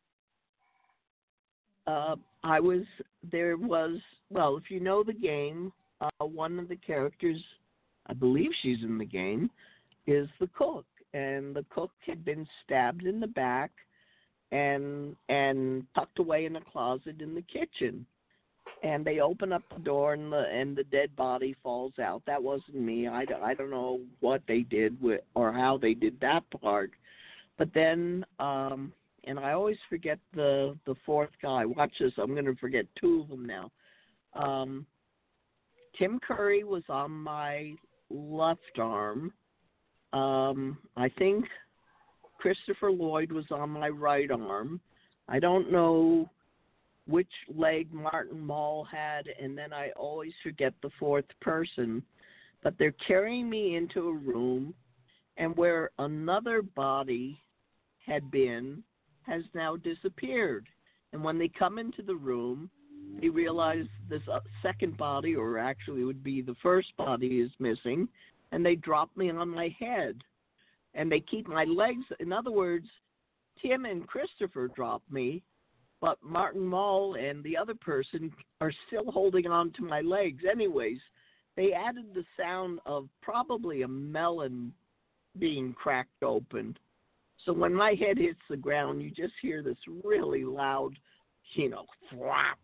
Speaker 3: Uh, I was, there was, well, if you know the game, uh, one of the characters, I believe she's in the game, is the cook. And the cook had been stabbed in the back and and tucked away in a closet in the kitchen. And they open up the door, and the and the dead body falls out. That wasn't me. I, I don't know what they did with or how they did that part. But then, um, and I always forget the the fourth guy. Watch this. I'm going to forget two of them now. Um, Tim Curry was on my left arm. Um, I think Christopher Lloyd was on my right arm. I don't know which leg Martin Mull had, and then I always forget the fourth person. But they're carrying me into a room, and where another body had been has now disappeared. And when they come into the room, they realize this uh, second body, or actually would be the first body, is missing, and they drop me on my head. And they keep my legs. In other words, Tim and Christopher drop me, but Martin Mull and the other person are still holding on to my legs. Anyways, they added the sound of probably a melon being cracked open. So when my head hits the ground, you just hear this really loud, you know, flap.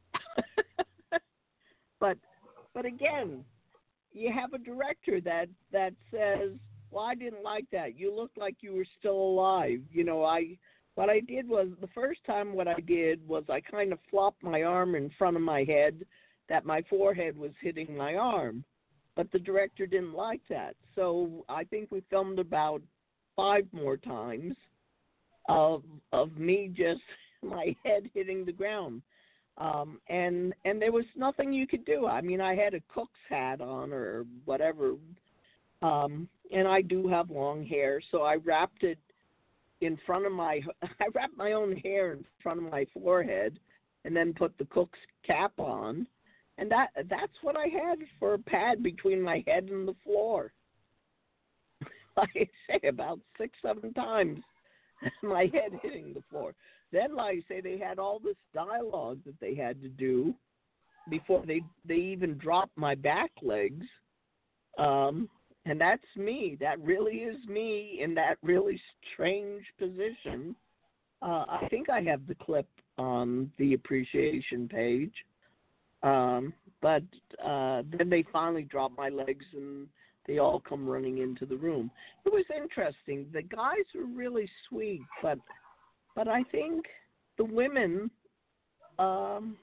Speaker 3: but but again, you have a director that, that says, well, I didn't like that. You looked like you were still alive. You know, I what I did was, the first time what I did was I kind of flopped my arm in front of my head that my forehead was hitting my arm. But the director didn't like that. So I think we filmed about five more times of of me just, my head hitting the ground. Um, and and there was nothing you could do. I mean, I had a cook's hat on or whatever, um, and I do have long hair, so I wrapped it in front of my. I wrapped my own hair in front of my forehead, and then put the cook's cap on, and that that's what I had for a pad between my head and the floor. Like I say, about six, seven times, my head hitting the floor. Then, like I say, they had all this dialogue that they had to do before they they even dropped my back legs. Um, and that's me. That really is me in that really strange position. Uh, I think I have the clip on the appreciation page. Um, but uh, then they finally dropped my legs and they all come running into the room. It was interesting. The guys were really sweet, but but I think the women, um,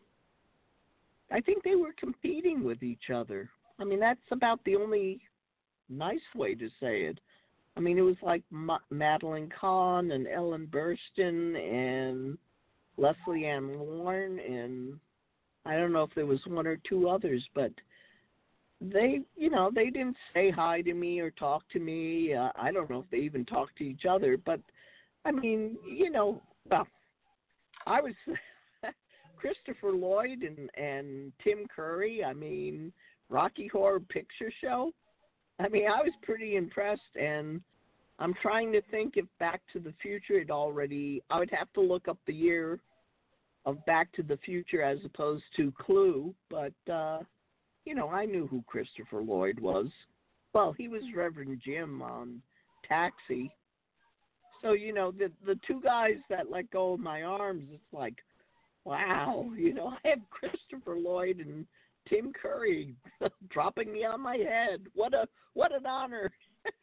Speaker 3: I think they were competing with each other. I mean, that's about the only nice way to say it. I mean, it was like Ma- Madeline Kahn and Ellen Burstyn and Leslie Ann Warren, and I don't know if there was one or two others, but they, you know, they didn't say hi to me or talk to me. Uh, I don't know if they even talked to each other, but I mean, you know, well, I was Christopher Lloyd and, and Tim Curry. I mean, Rocky Horror Picture Show. I mean, I was pretty impressed, and I'm trying to think if Back to the Future had already. I would have to look up the year of Back to the Future as opposed to Clue, but uh, you know, I knew who Christopher Lloyd was. Well, he was Reverend Jim on Taxi. So, you know, the the two guys that let go of my arms, it's like, wow, you know, I have Christopher Lloyd and Tim Curry dropping me on my head. What a what an honor.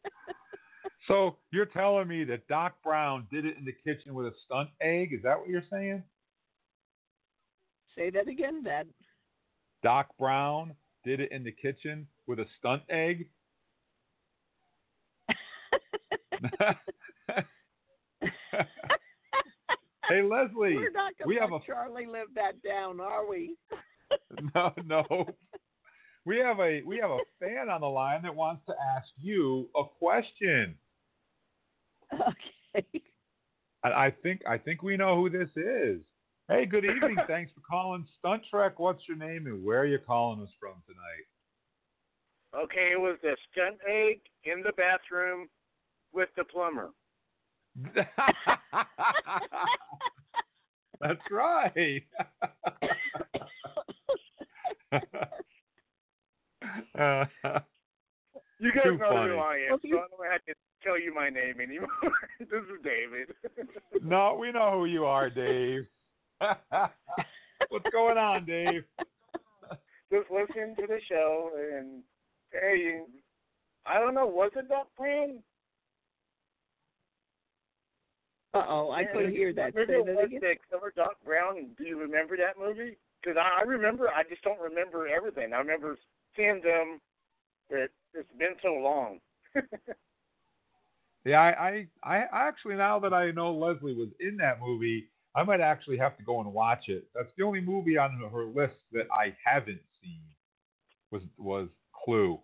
Speaker 2: So you're telling me that Doc Brown did it in the kitchen with a stunt egg? Is that what you're saying?
Speaker 3: Say that again, Dad.
Speaker 2: Doc Brown did it in the kitchen with a stunt egg? Hey, Leslie,
Speaker 3: We're not
Speaker 2: we
Speaker 3: going
Speaker 2: have
Speaker 3: to
Speaker 2: a
Speaker 3: let Charlie live that down, are we?
Speaker 2: no, no. We have a we have a fan on the line that wants to ask you a question.
Speaker 3: Okay.
Speaker 2: I, I think I think we know who this is. Hey, good evening. Thanks for calling Stunt Trek. What's your name and where are you calling us from tonight?
Speaker 4: Okay, it was the stunt egg in the bathroom with the plumber.
Speaker 2: That's right. uh,
Speaker 4: You guys
Speaker 2: Too
Speaker 4: know
Speaker 2: funny.
Speaker 4: who I am,
Speaker 3: Well,
Speaker 4: so
Speaker 3: you-
Speaker 4: I don't have to tell you my name anymore. This is David.
Speaker 2: No, we know who you are, Dave. What's going on, Dave?
Speaker 4: Just listening to the show, and hey, I don't know, was it Doc Brown?
Speaker 3: Uh-oh, I couldn't hear that. Say
Speaker 4: Maybe it
Speaker 3: that
Speaker 4: was
Speaker 3: again.
Speaker 4: the Killer Doc Brown. Do you remember that movie? Because I, I remember, I just don't remember everything. I remember seeing them, but it's been so long.
Speaker 2: Yeah, I, I, I actually, now that I know Leslie was in that movie, I might actually have to go and watch it. That's the only movie on her list that I haven't seen was was Clue.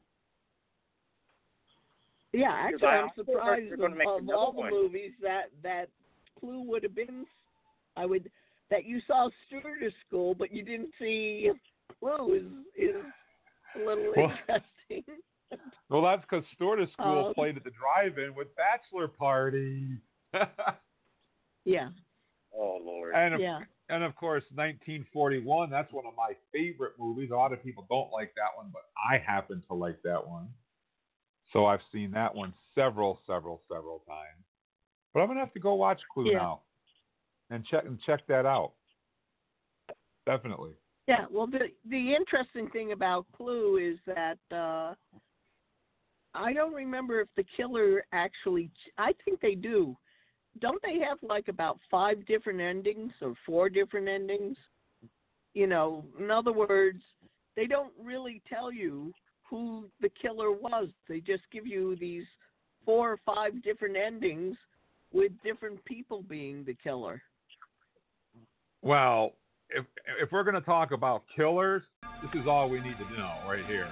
Speaker 3: Yeah, actually,
Speaker 4: I
Speaker 3: I'm
Speaker 4: also heard
Speaker 3: surprised
Speaker 4: they're
Speaker 3: of,
Speaker 4: gonna make
Speaker 3: of
Speaker 4: another
Speaker 3: all the
Speaker 4: one.
Speaker 3: movies that that Clue would have been. I would that you saw Stewardess School, but you didn't see Clue is is a little
Speaker 2: Well,
Speaker 3: interesting.
Speaker 2: Well, that's because Stewardess School
Speaker 3: Um,
Speaker 2: played at the drive-in with Bachelor Party.
Speaker 3: Yeah,
Speaker 4: Oh, Lord.
Speaker 2: and, of,
Speaker 3: yeah.
Speaker 2: and of course, nineteen forty-one, that's one of my favorite movies. A lot of people don't like that one, but I happen to like that one. So I've seen that one several, several, several times. But I'm going to have to go watch Clue
Speaker 3: Yeah.
Speaker 2: now and check and check that out. Definitely.
Speaker 3: Yeah, well, the the interesting thing about Clue is that uh, I don't remember if the killer actually. I think they do. Don't they have like about five different endings or four different endings? You know, in other words, they don't really tell you who the killer was. They just give you these four or five different endings with different people being the killer.
Speaker 2: Well, if if we're going to talk about killers, this is all we need to know right here.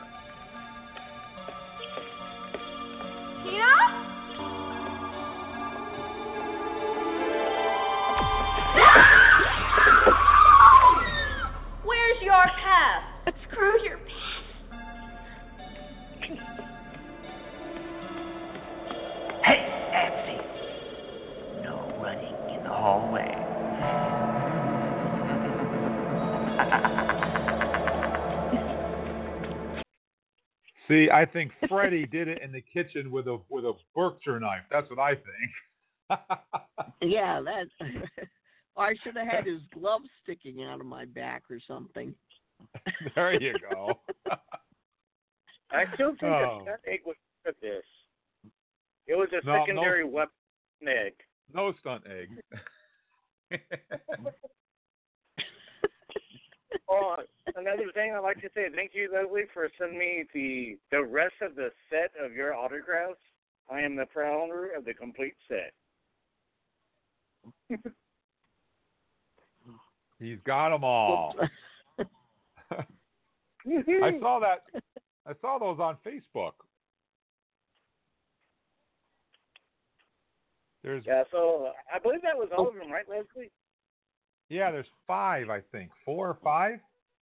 Speaker 5: Tina? Where's your pass? Screw your pass.
Speaker 6: Hey, Patsy. No running in the hallway.
Speaker 2: See, I think Freddie did it in the kitchen with a with a Berkshire knife. That's what I think.
Speaker 3: Yeah, that. Or I should have had his glove sticking out of my back or something.
Speaker 2: There you go.
Speaker 4: I still think
Speaker 2: Oh.
Speaker 4: a stunt egg was for this. It was a
Speaker 2: No,
Speaker 4: secondary
Speaker 2: no.
Speaker 4: weapon egg.
Speaker 2: No stunt egg.
Speaker 4: Oh, another thing I'd like to say, thank you, Leslie, for sending me the the rest of the set of your autographs. I am the proud owner of the complete set.
Speaker 2: He's got them all. I saw that. I saw those on Facebook. There's
Speaker 4: Yeah, so I believe that was all of them, right, Leslie?
Speaker 2: yeah, there's five, I think, four or five.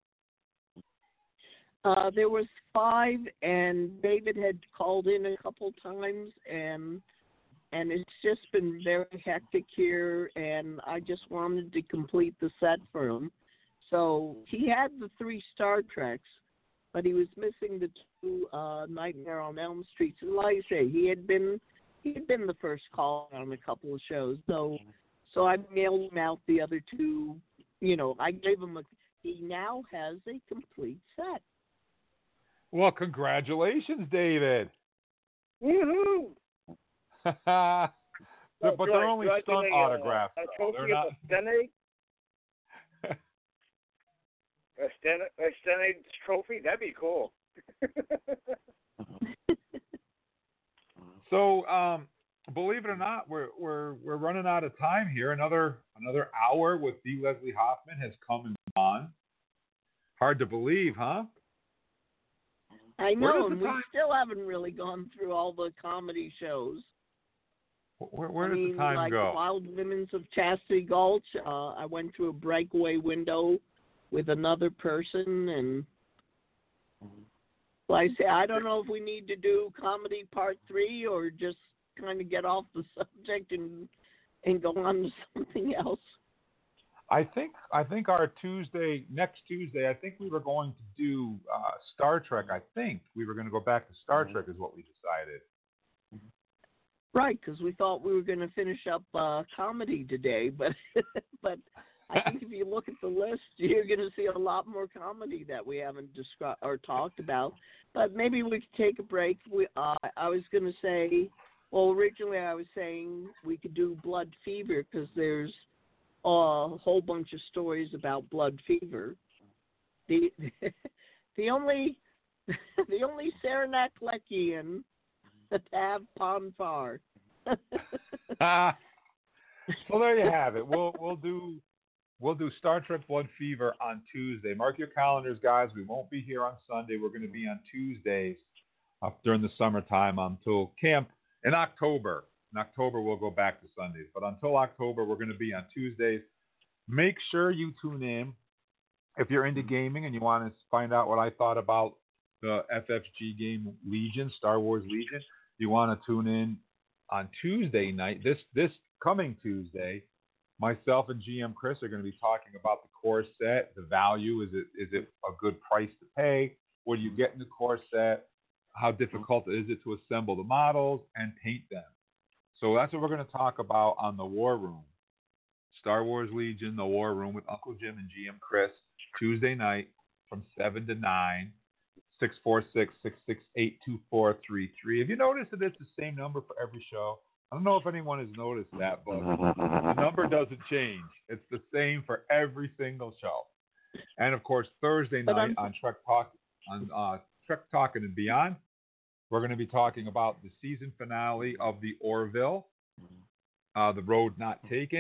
Speaker 3: Uh, there was five, and David had called in a couple times, and and it's just been very hectic here, and I just wanted to complete the set for him. So he had the three Star Treks, but he was missing the two uh, Nightmare on Elm Street. And like I say, he had been he had been the first call on a couple of shows, so so I mailed him out the other two. You know, I gave him a. He now has a complete set.
Speaker 2: Well, congratulations, David.
Speaker 4: Woohoo!
Speaker 2: but
Speaker 4: Well,
Speaker 2: but
Speaker 4: do
Speaker 2: they're
Speaker 4: I-
Speaker 2: only
Speaker 4: do I
Speaker 2: stunt
Speaker 4: do a,
Speaker 2: autographs.
Speaker 4: Uh, a
Speaker 2: though.
Speaker 4: trophy
Speaker 2: They're
Speaker 4: of
Speaker 2: not.
Speaker 4: a stunt egg? A stunt, a stunt egg trophy? That'd be cool.
Speaker 2: So, um, believe it or not, we're we're we're running out of time here. Another another hour with D. Leslie Hoffman has come and gone. Hard to believe, huh?
Speaker 3: I
Speaker 2: Where
Speaker 3: know,
Speaker 2: does
Speaker 3: and
Speaker 2: the
Speaker 3: we
Speaker 2: time-
Speaker 3: still haven't really gone through all the comedy shows.
Speaker 2: Where, where
Speaker 3: I
Speaker 2: does
Speaker 3: mean,
Speaker 2: the time
Speaker 3: like
Speaker 2: go?
Speaker 3: Wild Women's of Chastity Gulch. Uh, I went through a breakaway window with another person, and like I say, I don't know if we need to do comedy part three or just kind of get off the subject and and go on to something else.
Speaker 2: I think I think our Tuesday next Tuesday. I think we were going to do uh, Star Trek. I think we were going to go back to Star Trek, is what we decided.
Speaker 3: Right, because we thought we were going to finish up uh, comedy today, but but I think if you look at the list, you're going to see a lot more comedy that we haven't described or talked about. But maybe we could take a break. We uh, I was going to say, well, originally I was saying we could do blood fever because there's a whole bunch of stories about blood fever. The the only the only Saranac Lekian to have Ponfar.
Speaker 2: Ah, so there you have it. We'll we'll do we'll do Star Trek Blood Fever on Tuesday. Mark your calendars, guys. We won't be here on Sunday. We're going to be on Tuesdays uh, during the summertime until camp in October. In October, we'll go back to Sundays. But until October, we're going to be on Tuesdays. Make sure you tune in if you're into gaming and you want to find out what I thought about the F F G game Legion, Star Wars Legion. You want to tune in on Tuesday night, this this coming Tuesday. Myself and G M Chris are going to be talking about the core set, the value. Is it is it a good price to pay? What do you get in the core set? How difficult is it to assemble the models and paint them? So that's what we're going to talk about on the War Room. Star Wars Legion, the War Room with Uncle Jim and G M Chris, Tuesday night from seven to nine. six four six, six six eight, two four three three. Have you noticed that it's the same number for every show? I don't know if anyone has noticed that, but the number doesn't change. It's the same for every single show. And of course, Thursday
Speaker 3: But
Speaker 2: night
Speaker 3: I'm-
Speaker 2: on Trek Talk, on uh, Trek Talking and Beyond, we're going to be talking about the season finale of the Orville, uh, The Road Not Taken,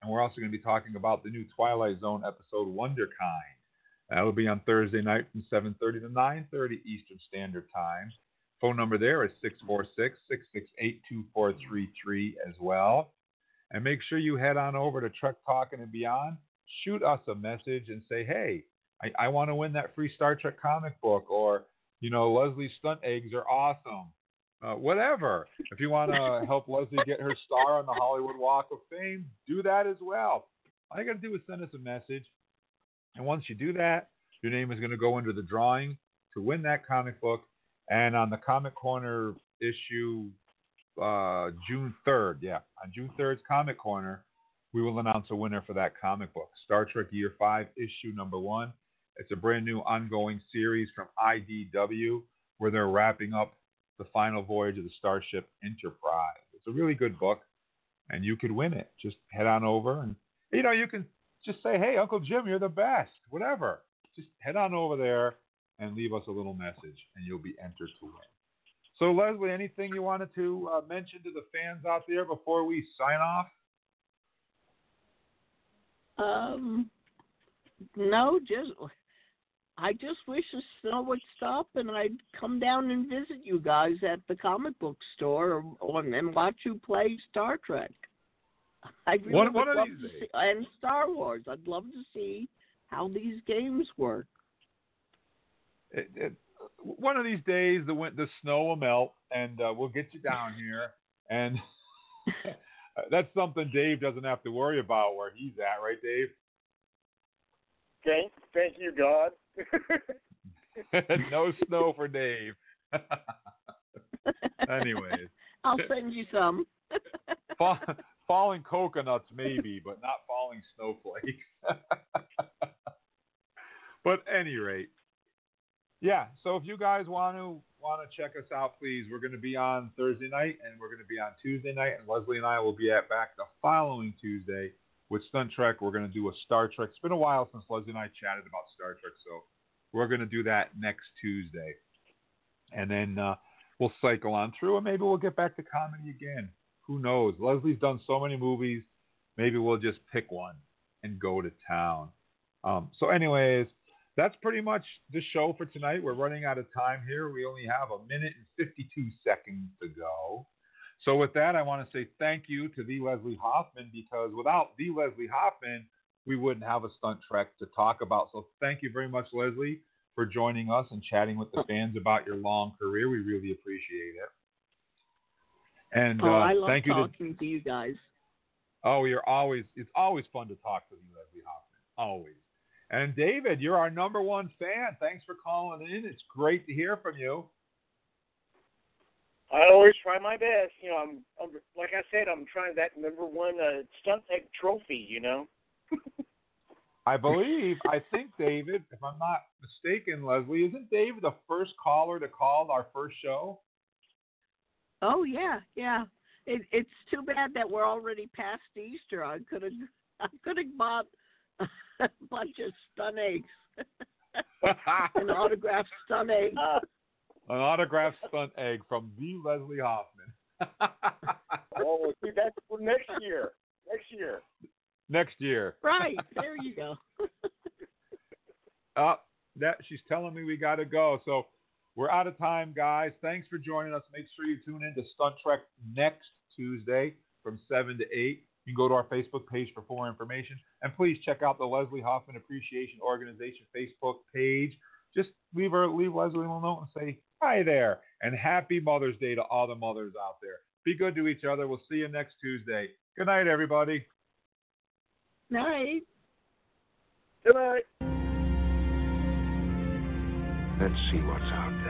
Speaker 2: And we're also going to be talking about the new Twilight Zone episode, Wonderkind. That'll be on Thursday night from seven thirty to nine thirty Eastern Standard Time. Phone number there is six four six, six six eight, two four three three as well. And make sure you head on over to Trek Talking and Beyond. Shoot us a message and say, hey, I, I want to win that free Star Trek comic book, or, you know, Leslie's stunt eggs are awesome. Uh, whatever. If you want to help Leslie get her star on the Hollywood Walk of Fame, do that as well. All you got to do is send us a message. And once you do that, your name is going to go into the drawing to win that comic book. And on the Comic Corner issue, uh, June third, yeah, on June third's Comic Corner, we will announce a winner for that comic book. Star Trek Year five, issue number one. It's a brand new ongoing series from I D W where they're wrapping up the final voyage of the Starship Enterprise. It's a really good book, and you could win it. Just head on over, and, you know, you can just say, hey, Uncle Jim, you're the best, whatever. Just head on over there and leave us a little message, and you'll be entered to win. So, Leslie, anything you wanted to uh, mention to the fans out there before we sign off?
Speaker 3: Um, no, just I just wish the snow would stop and I'd come down and visit you guys at the comic book store or, and watch you play Star Trek. I really
Speaker 2: one,
Speaker 3: would
Speaker 2: one of
Speaker 3: love
Speaker 2: these
Speaker 3: to
Speaker 2: days.
Speaker 3: see, and Star Wars. I'd love to see how these games work.
Speaker 2: It, it, one of these days, the the snow will melt, and uh, we'll get you down here. And that's something Dave doesn't have to worry about where he's at, right, Dave?
Speaker 4: Okay, thank you, God.
Speaker 2: No snow for Dave. Anyways.
Speaker 3: I'll send you some.
Speaker 2: Fall, falling coconuts, maybe, but not falling snowflakes. But at any rate, yeah, so if you guys want to want to check us out, please, we're going to be on Thursday night, and we're going to be on Tuesday night, and Leslie and I will be at back the following Tuesday with Stunt Trek. We're going to do a Star Trek. It's been a while since Leslie and I chatted about Star Trek, so we're going to do that next Tuesday. And then uh, we'll cycle on through, and maybe we'll get back to comedy again. Who knows? Leslie's done so many movies. Maybe we'll just pick one and go to town. Um, so anyways, that's pretty much the show for tonight. We're running out of time here. We only have a minute and fifty-two seconds to go. So with that, I want to say thank you to the Leslie Hoffman, because without the Leslie Hoffman, we wouldn't have a Stunt Trek to talk about. So thank you very much, Leslie, for joining us and chatting with the fans about your long career. We really appreciate it. And
Speaker 3: oh,
Speaker 2: uh,
Speaker 3: I love
Speaker 2: thank you
Speaker 3: talking
Speaker 2: to,
Speaker 3: to you guys.
Speaker 2: Oh, you're always, it's always fun to talk to you, Leslie Hoffman. Always. And David, you're our number one fan. Thanks for calling in. It's great to hear from you.
Speaker 4: I always try my best. You know, I'm, I'm like I said, I'm trying that number one uh, stunt egg trophy. You know.
Speaker 2: I believe, I think, David, if I'm not mistaken, Leslie, isn't Dave the first caller to call our first show?
Speaker 3: Oh yeah, yeah. It, it's too bad that we're already past Easter. I could have, I could have bought a bunch of stun eggs, an autographed stun egg.
Speaker 2: An autographed stunt egg from the Leslie Hoffman.
Speaker 4: Oh, see, that's for next year. Next year.
Speaker 2: Next year.
Speaker 3: Right, there you go.
Speaker 2: uh, that she's telling me we got to go. So we're out of time, guys. Thanks for joining us. Make sure you tune in to Stunt Trek next Tuesday from seven to eight. You can go to our Facebook page for more information. And please check out the Leslie Hoffman Appreciation Organization Facebook page. Just leave her, leave Leslie a little note and say, hi there. And happy Mother's Day to all the mothers out there. Be good to each other. We'll see you next Tuesday. Good night, everybody.
Speaker 3: Night.
Speaker 4: Good night.
Speaker 7: Let's see what's out there.